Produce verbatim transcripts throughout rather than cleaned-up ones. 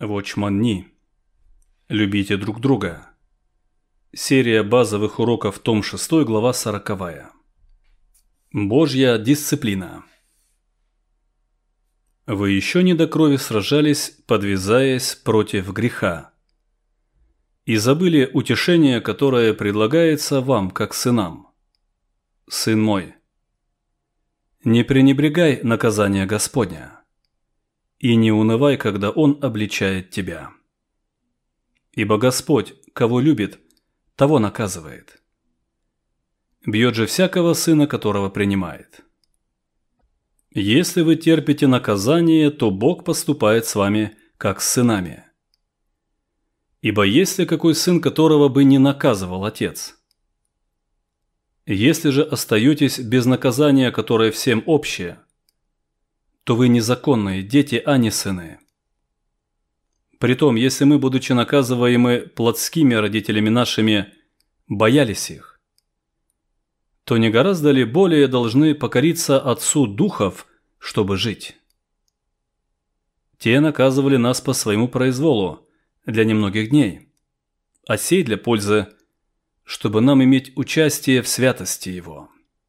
Watchman Nee. Любите друг друга. Серия базовых уроков, том шесть, глава сороковая. Божья дисциплина. Вы еще не до крови сражались, подвязаясь против греха, и забыли утешение, которое предлагается вам, как сынам. Сын мой, не пренебрегай наказания Господня, и не унывай, когда Он обличает тебя. Ибо Господь, кого любит, того наказывает. Бьет же всякого сына, которого принимает. Если вы терпите наказание, то Бог поступает с вами, как с сынами. Ибо есть ли какой сын, которого бы не наказывал отец? Если же остаетесь без наказания, которое всем общее, то вы незаконные дети, а не сыны. Притом, если мы, будучи наказываемы плотскими родителями нашими, боялись их, то не гораздо ли более должны покориться Отцу Духов, чтобы жить? Те наказывали нас по своему произволу для немногих дней, а сей для пользы, чтобы нам иметь участие в святости Его.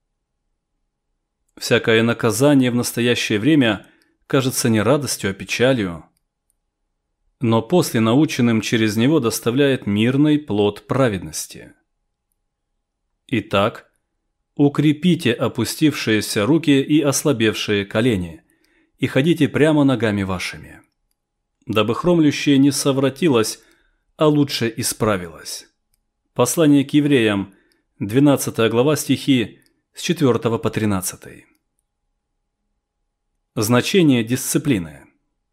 Всякое наказание в настоящее время кажется не радостью, а печалью, но после наученным через него доставляет мирный плод праведности. Итак, укрепите опустившиеся руки и ослабевшие колени, и ходите прямо ногами вашими, дабы хромлющее не совратилось, а лучше исправилось. Послание к евреям, двенадцатая глава, стихи с четвёртого по тринадцатый. Значение дисциплины.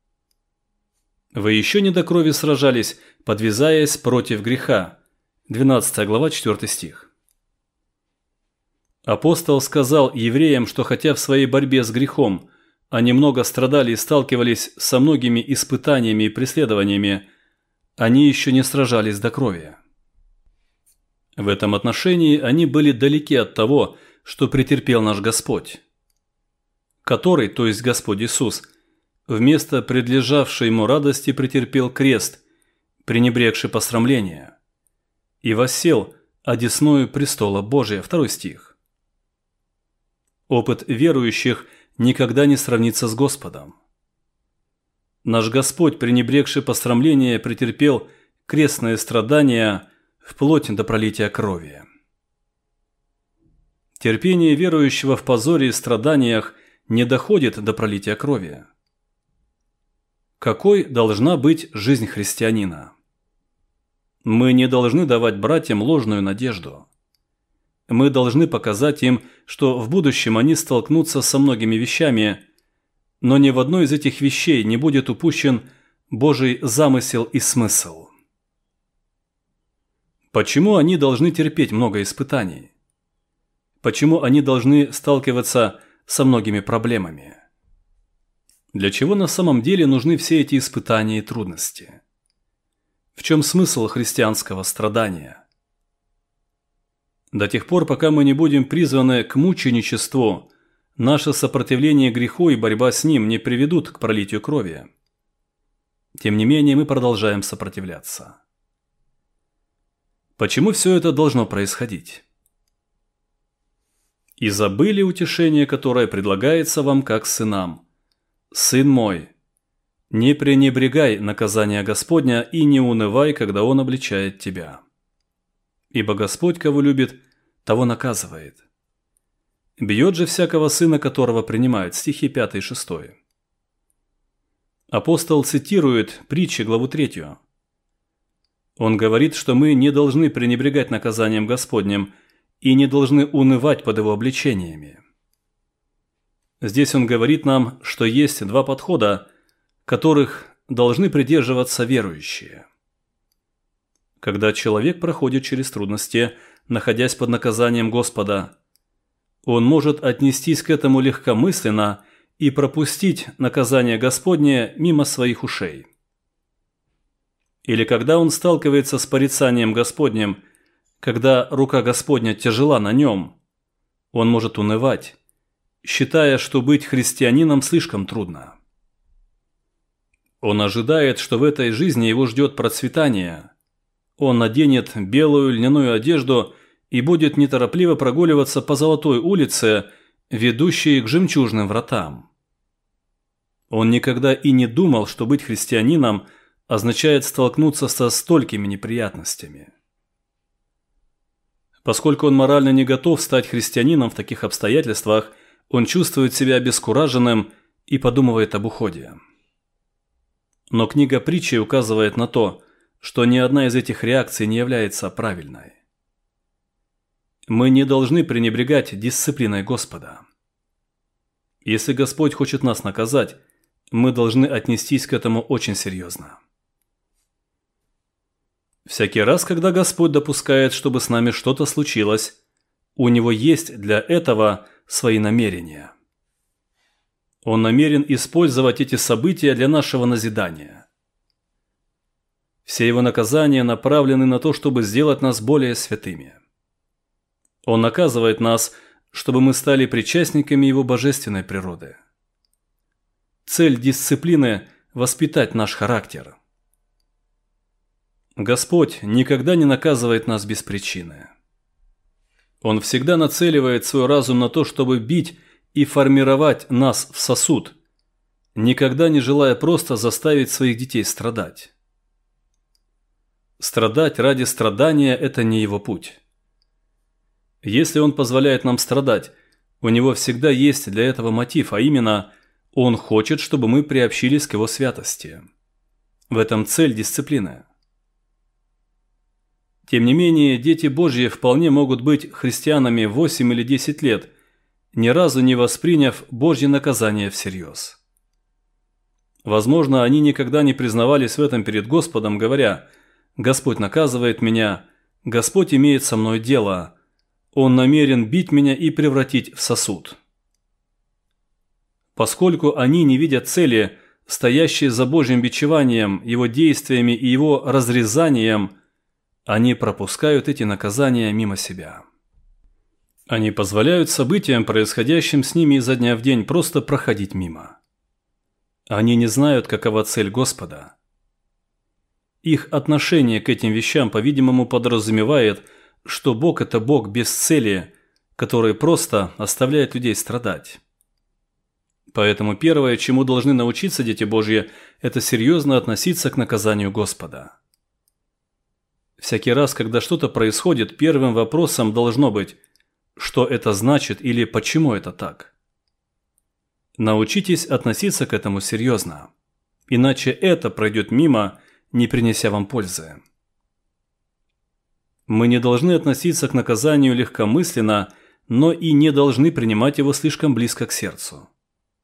Вы еще не до крови сражались, подвязаясь против греха. двенадцатая глава, четвёртый стих. Апостол сказал евреям, что хотя в своей борьбе с грехом они много страдали и сталкивались со многими испытаниями и преследованиями, они еще не сражались до крови. В этом отношении они были далеки от того, что претерпел наш Господь, который, то есть Господь Иисус, вместо предлежавшей ему радости претерпел крест, пренебрегший посрамление, и воссел одесною престола Божия. Второй стих. Опыт верующих никогда не сравнится с Господом. Наш Господь, пренебрегший посрамление, претерпел крестное страдание вплоть до пролития крови. Терпение верующего в позоре и страданиях не доходит до пролития крови. Какой должна быть жизнь христианина? Мы не должны давать братьям ложную надежду. Мы должны показать им, что в будущем они столкнутся со многими вещами, но ни в одной из этих вещей не будет упущен Божий замысел и смысл. Почему они должны терпеть много испытаний? Почему они должны сталкиваться со многими проблемами? Для чего на самом деле нужны все эти испытания и трудности? В чем смысл христианского страдания? До тех пор, пока мы не будем призваны к мученичеству, наше сопротивление греху и борьба с ним не приведут к пролитию крови. Тем не менее, мы продолжаем сопротивляться. Почему все это должно происходить? «И забыли утешение, которое предлагается вам как сынам. Сын мой, не пренебрегай наказания Господня и не унывай, когда Он обличает тебя. Ибо Господь, кого любит, того наказывает. Бьет же всякого сына, которого принимает». Стихи пятый и шестой. Апостол цитирует притчи, главу третью. Он говорит, что мы не должны пренебрегать наказанием Господним и не должны унывать под его обличениями. Здесь он говорит нам, что есть два подхода, которых должны придерживаться верующие. Когда человек проходит через трудности, находясь под наказанием Господа, он может отнестись к этому легкомысленно и пропустить наказание Господне мимо своих ушей. Или когда он сталкивается с порицанием Господним, когда рука Господня тяжела на нем, он может унывать, считая, что быть христианином слишком трудно. Он ожидает, что в этой жизни его ждет процветание. Он наденет белую льняную одежду и будет неторопливо прогуливаться по Золотой улице, ведущей к жемчужным вратам. Он никогда и не думал, что быть христианином означает столкнуться со столькими неприятностями. Поскольку он морально не готов стать христианином в таких обстоятельствах, он чувствует себя обескураженным и подумывает об уходе. Но книга притчи указывает на то, что ни одна из этих реакций не является правильной. Мы не должны пренебрегать дисциплиной Господа. Если Господь хочет нас наказать, мы должны отнестись к этому очень серьезно. Всякий раз, когда Господь допускает, чтобы с нами что-то случилось, у Него есть для этого свои намерения. Он намерен использовать эти события для нашего назидания. Все Его наказания направлены на то, чтобы сделать нас более святыми. Он наказывает нас, чтобы мы стали причастниками Его божественной природы. Цель дисциплины – воспитать наш характер. Господь никогда не наказывает нас без причины. Он всегда нацеливает свой разум на то, чтобы бить и формировать нас в сосуд, никогда не желая просто заставить своих детей страдать. Страдать ради страдания – это не Его путь. Если Он позволяет нам страдать, у Него всегда есть для этого мотив, а именно – Он хочет, чтобы мы приобщились к Его святости. В этом цель дисциплины. Тем не менее, дети Божьи вполне могут быть христианами восемь или десять лет, ни разу не восприняв Божье наказание всерьез. Возможно, они никогда не признавались в этом перед Господом, говоря: «Господь наказывает меня, Господь имеет со мной дело, Он намерен бить меня и превратить в сосуд». Поскольку они не видят цели, стоящей за Божьим бичеванием, Его действиями и Его разрезанием, они пропускают эти наказания мимо себя. Они позволяют событиям, происходящим с ними изо дня в день, просто проходить мимо. Они не знают, какова цель Господа. Их отношение к этим вещам, по-видимому, подразумевает, что Бог – это Бог без цели, который просто оставляет людей страдать. Поэтому первое, чему должны научиться дети Божьи, это серьезно относиться к наказанию Господа. Всякий раз, когда что-то происходит, первым вопросом должно быть, что это значит или почему это так. Научитесь относиться к этому серьезно, иначе это пройдет мимо, не принеся вам пользы. Мы не должны относиться к наказанию легкомысленно, но и не должны принимать его слишком близко к сердцу.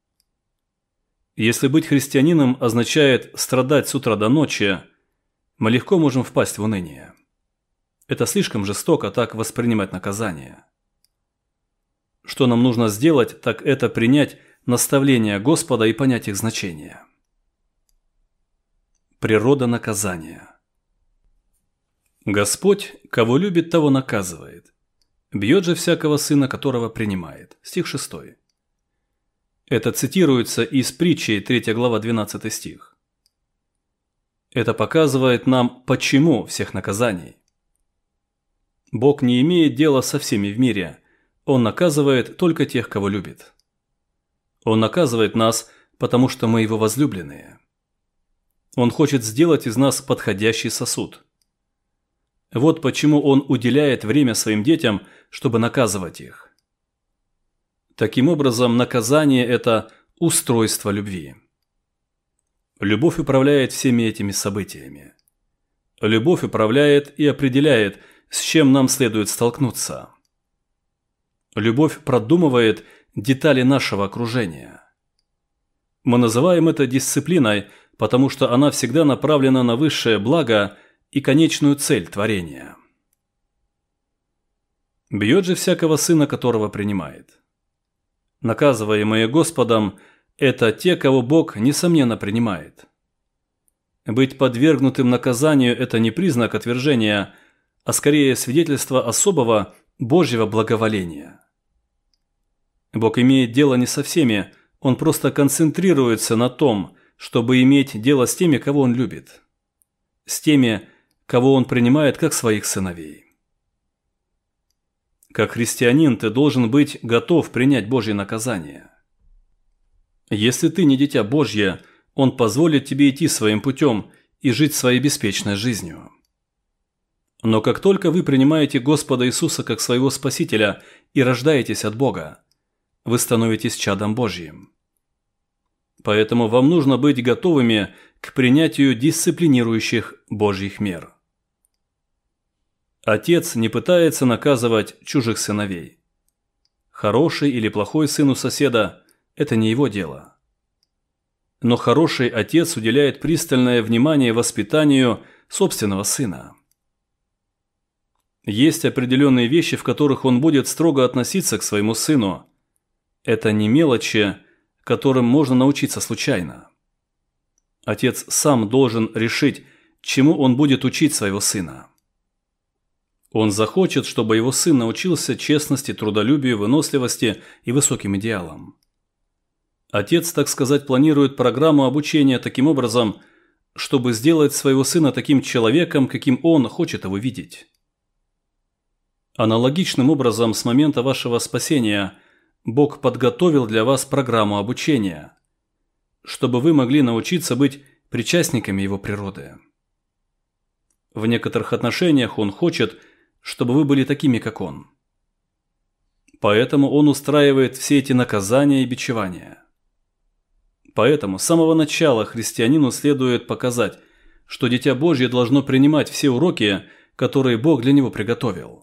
Если быть христианином означает страдать с утра до ночи, мы легко можем впасть в уныние. Это слишком жестоко так воспринимать наказание. Что нам нужно сделать, так это принять наставления Господа и понять их значение. Природа наказания. Господь, кого любит, того наказывает. Бьет же всякого сына, которого принимает. Стих шестой. Это цитируется из притчи, третья глава, двенадцатый стих. Это показывает нам, почему всех наказаний. Бог не имеет дела со всеми в мире. Он наказывает только тех, кого любит. Он наказывает нас, потому что мы Его возлюбленные. Он хочет сделать из нас подходящий сосуд. Вот почему Он уделяет время своим детям, чтобы наказывать их. Таким образом, наказание – это устройство любви. Любовь управляет всеми этими событиями. Любовь управляет и определяет, с чем нам следует столкнуться. Любовь продумывает детали нашего окружения. Мы называем это дисциплиной, потому что она всегда направлена на высшее благо и конечную цель творения. Бьет же всякого сына, которого принимает. Наказываемые Господом – это те, кого Бог, несомненно, принимает. Быть подвергнутым наказанию – это не признак отвержения, а скорее свидетельство особого Божьего благоволения. Бог имеет дело не со всеми, Он просто концентрируется на том, чтобы иметь дело с теми, кого он любит, с теми, кого он принимает как своих сыновей. Как христианин ты должен быть готов принять Божье наказание. Если ты не дитя Божье, Он позволит тебе идти своим путем и жить своей беспечной жизнью. Но как только вы принимаете Господа Иисуса как своего Спасителя и рождаетесь от Бога, вы становитесь чадом Божьим. Поэтому вам нужно быть готовыми к принятию дисциплинирующих Божьих мер. Отец не пытается наказывать чужих сыновей. Хороший или плохой сын у соседа – это не его дело. Но хороший отец уделяет пристальное внимание воспитанию собственного сына. Есть определенные вещи, в которых он будет строго относиться к своему сыну. Это не мелочи, которым можно научиться случайно. Отец сам должен решить, чему он будет учить своего сына. Он захочет, чтобы его сын научился честности, трудолюбию, выносливости и высоким идеалам. Отец, так сказать, планирует программу обучения таким образом, чтобы сделать своего сына таким человеком, каким он хочет его видеть. Аналогичным образом с момента вашего спасения Бог подготовил для вас программу обучения, чтобы вы могли научиться быть причастниками Его природы. В некоторых отношениях Он хочет, чтобы вы были такими, как Он. Поэтому Он устраивает все эти наказания и бичевания. Поэтому с самого начала христианину следует показать, что Дитя Божье должно принимать все уроки, которые Бог для него приготовил.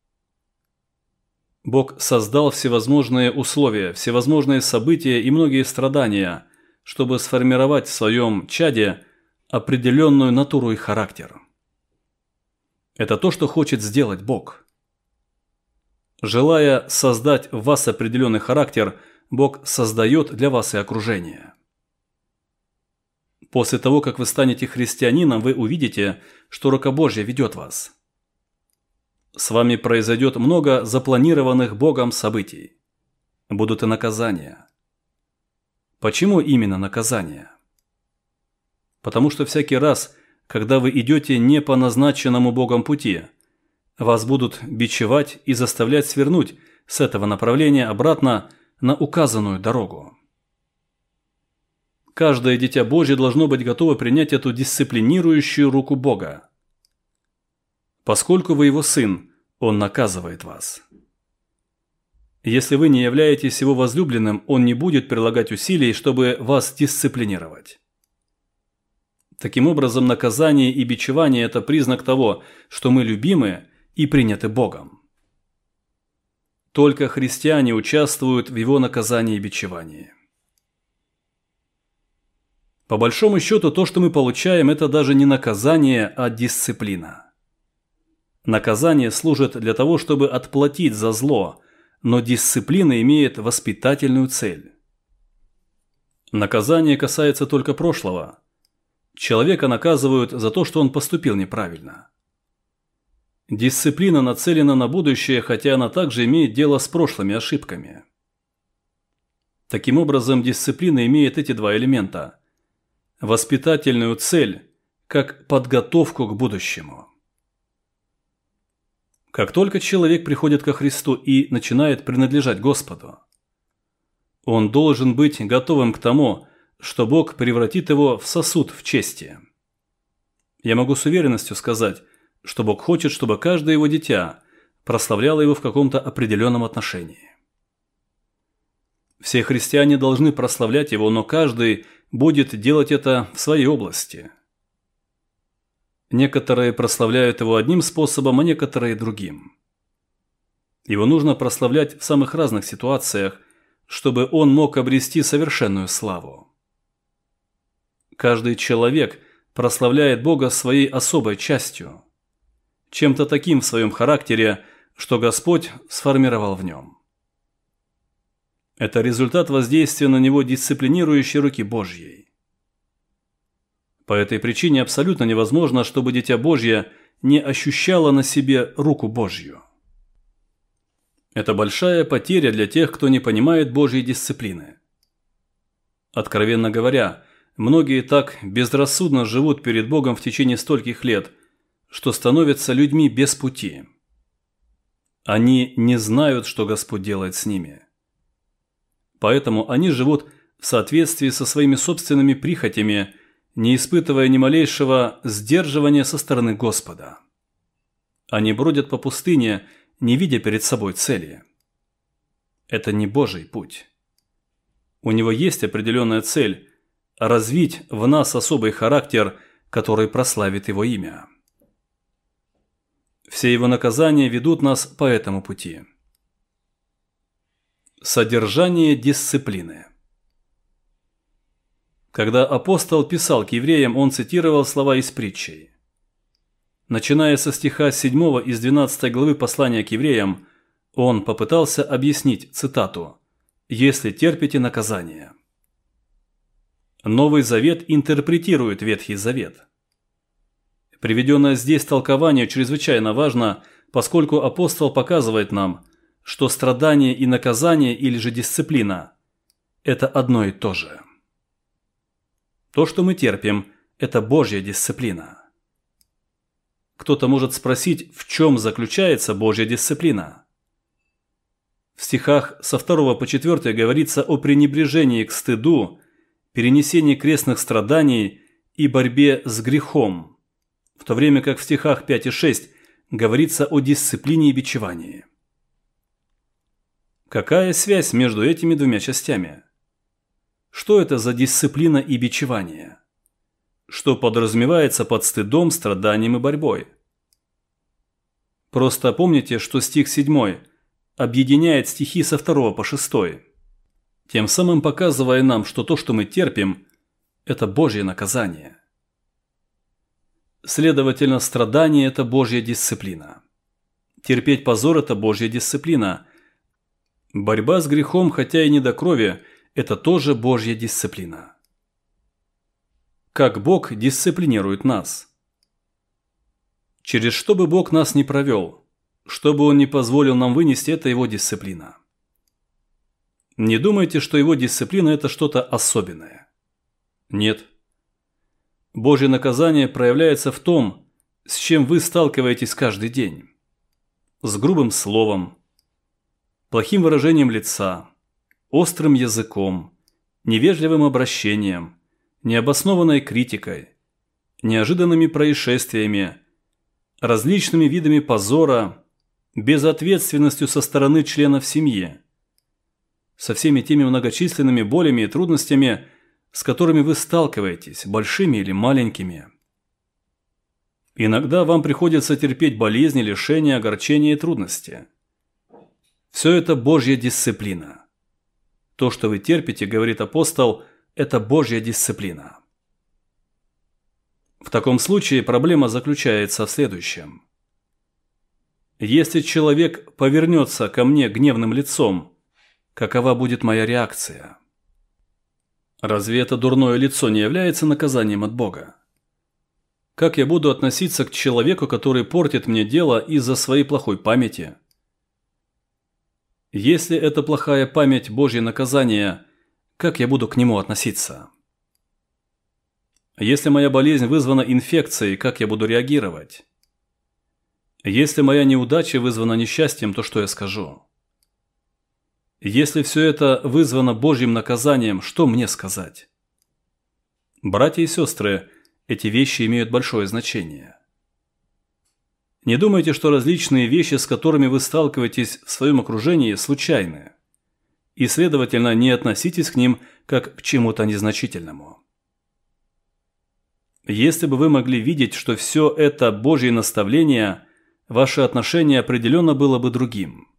Бог создал всевозможные условия, всевозможные события и многие страдания, чтобы сформировать в своем чаде определенную натуру и характер. Это то, что хочет сделать Бог. Желая создать в вас определенный характер, Бог создает для вас и окружение. После того, как вы станете христианином, вы увидите, что рука Божья ведет вас. С вами произойдет много запланированных Богом событий. Будут и наказания. Почему именно наказания? Потому что всякий раз, когда вы идете не по назначенному Богом пути, вас будут бичевать и заставлять свернуть с этого направления обратно на указанную дорогу. Каждое дитя Божье должно быть готово принять эту дисциплинирующую руку Бога. Поскольку вы его сын, он наказывает вас. Если вы не являетесь его возлюбленным, он не будет прилагать усилий, чтобы вас дисциплинировать. Таким образом, наказание и бичевание – это признак того, что мы любимы и приняты Богом. Только христиане участвуют в его наказании и бичевании. По большому счету, то, что мы получаем, это даже не наказание, а дисциплина. Наказание служит для того, чтобы отплатить за зло, но дисциплина имеет воспитательную цель. Наказание касается только прошлого. Человека наказывают за то, что он поступил неправильно. Дисциплина нацелена на будущее, хотя она также имеет дело с прошлыми ошибками. Таким образом, дисциплина имеет эти два элемента – воспитательную цель, как подготовку к будущему. Как только человек приходит ко Христу и начинает принадлежать Господу, он должен быть готовым к тому, что Бог превратит его в сосуд в чести. Я могу с уверенностью сказать, что Бог хочет, чтобы каждое его дитя прославляло его в каком-то определенном отношении. Все христиане должны прославлять его, но каждый будет делать это в своей области. Некоторые прославляют его одним способом, а некоторые другим. Его нужно прославлять в самых разных ситуациях, чтобы он мог обрести совершенную славу. Каждый человек прославляет Бога своей особой частью, чем-то таким в своем характере, что Господь сформировал в нем. Это результат воздействия на него дисциплинирующей руки Божьей. По этой причине абсолютно невозможно, чтобы Дитя Божье не ощущало на себе руку Божью. Это большая потеря для тех, кто не понимает Божьей дисциплины. Откровенно говоря, многие так безрассудно живут перед Богом в течение стольких лет, что становятся людьми без пути. Они не знают, что Господь делает с ними. Поэтому они живут в соответствии со своими собственными прихотями, не испытывая ни малейшего сдерживания со стороны Господа. Они бродят по пустыне, не видя перед собой цели. Это не Божий путь. У него есть определенная цель – развить в нас особый характер, который прославит его имя. Все его наказания ведут нас по этому пути. Содержание дисциплины. Когда апостол писал к евреям, он цитировал слова из притчей. Начиная со стиха седьмого из двенадцатой главы послания к евреям, он попытался объяснить цитату «Если терпите наказание». Новый Завет интерпретирует Ветхий Завет. Приведенное здесь толкование чрезвычайно важно, поскольку апостол показывает нам, что страдание и наказание или же дисциплина – это одно и то же. То, что мы терпим, это Божья дисциплина. Кто-то может спросить, в чем заключается Божья дисциплина? В стихах со второго по четвёртый говорится о пренебрежении к стыду, перенесении крестных страданий и борьбе с грехом, в то время как в стихах пять и шесть говорится о дисциплине и бичевании. Какая связь между этими двумя частями? Что это за дисциплина и бичевание? Что подразумевается под стыдом, страданием и борьбой? Просто помните, что стих седьмой объединяет стихи со второго по шестой, тем самым показывая нам, что то, что мы терпим, это Божье наказание. Следовательно, страдание – это Божья дисциплина. Терпеть позор – это Божья дисциплина. Борьба с грехом, хотя и не до крови, это тоже Божья дисциплина. Как Бог дисциплинирует нас? Через что бы Бог нас ни провел, что бы Он ни позволил нам вынести, это Его дисциплина. Не думайте, что Его дисциплина – это что-то особенное. Нет. Божье наказание проявляется в том, с чем вы сталкиваетесь каждый день. С грубым словом, плохим выражением лица, острым языком, невежливым обращением, необоснованной критикой, неожиданными происшествиями, различными видами позора, безответственностью со стороны членов семьи, со всеми теми многочисленными болями и трудностями, с которыми вы сталкиваетесь, большими или маленькими. Иногда вам приходится терпеть болезни, лишения, огорчения и трудности. Все это Божья дисциплина. То, что вы терпите, говорит апостол, это Божья дисциплина. В таком случае проблема заключается в следующем. Если человек повернется ко мне гневным лицом, какова будет моя реакция? Разве это дурное лицо не является наказанием от Бога? Как я буду относиться к человеку, который портит мне дело из-за своей плохой памяти? Если это плохая память Божье наказание, как я буду к нему относиться? Если моя болезнь вызвана инфекцией, как я буду реагировать? Если моя неудача вызвана несчастьем, то что я скажу? Если все это вызвано Божьим наказанием, что мне сказать? Братья и сестры, эти вещи имеют большое значение. Не думайте, что различные вещи, с которыми вы сталкиваетесь в своем окружении, случайны. И, следовательно, не относитесь к ним как к чему-то незначительному. Если бы вы могли видеть, что все это Божьи наставления, ваше отношение определенно было бы другим.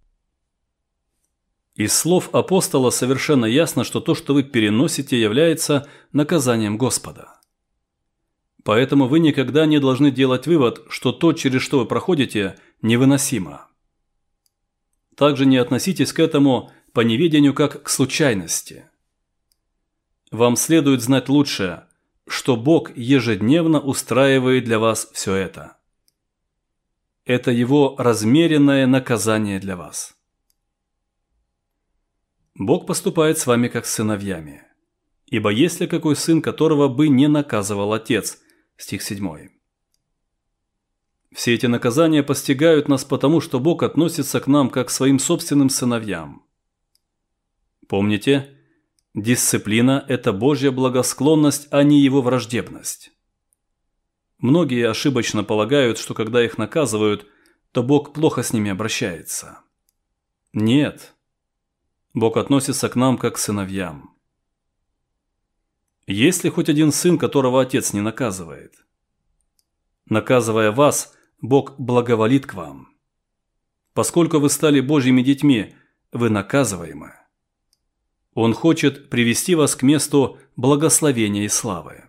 Из слов апостола совершенно ясно, что то, что вы переносите, является наказанием Господа. Поэтому вы никогда не должны делать вывод, что то, через что вы проходите, невыносимо. Также не относитесь к этому по неведению как к случайности. Вам следует знать лучше, что Бог ежедневно устраивает для вас все это. Это Его размеренное наказание для вас. Бог поступает с вами как с сыновьями. Ибо есть ли какой сын, которого бы не наказывал отец? Стих седьмой. Все эти наказания постигают нас потому, что Бог относится к нам как к своим собственным сыновьям. Помните, дисциплина – это Божья благосклонность, а не Его враждебность. Многие ошибочно полагают, что когда их наказывают, то Бог плохо с ними обращается. Нет. Бог относится к нам как к сыновьям. Есть ли хоть один сын, которого отец не наказывает? Наказывая вас, Бог благоволит к вам. Поскольку вы стали Божьими детьми, вы наказываемы. Он хочет привести вас к месту благословения и славы.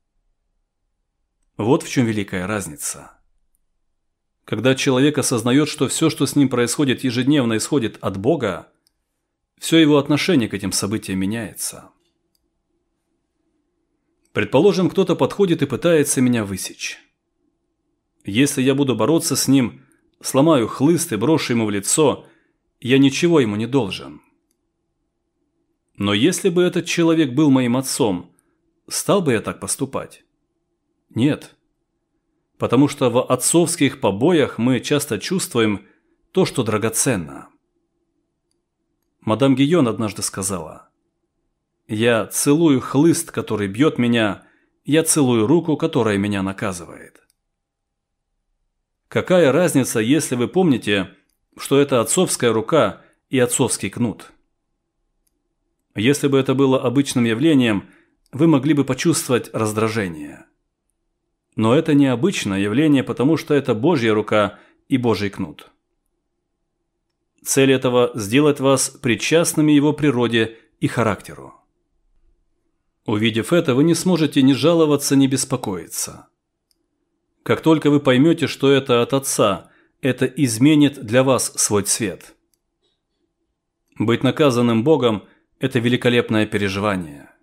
Вот в чем великая разница. Когда человек осознает, что все, что с ним происходит ежедневно, исходит от Бога, все его отношение к этим событиям меняется. Предположим, кто-то подходит и пытается меня высечь. Если я буду бороться с ним, сломаю хлыст и брошу ему в лицо, я ничего ему не должен. Но если бы этот человек был моим отцом, стал бы я так поступать? Нет. Потому что в отцовских побоях мы часто чувствуем то, что драгоценно. Мадам Гийон однажды сказала: «Я целую хлыст, который бьет меня, я целую руку, которая меня наказывает». Какая разница, если вы помните, что это отцовская рука и отцовский кнут? Если бы это было обычным явлением, вы могли бы почувствовать раздражение. Но это необычное явление, потому что это Божья рука и Божий кнут. Цель этого – сделать вас причастными Его природе и характеру. Увидев это, вы не сможете ни жаловаться, ни беспокоиться. Как только вы поймете, что это от Отца, это изменит для вас свой цвет. Быть наказанным Богом – это великолепное переживание.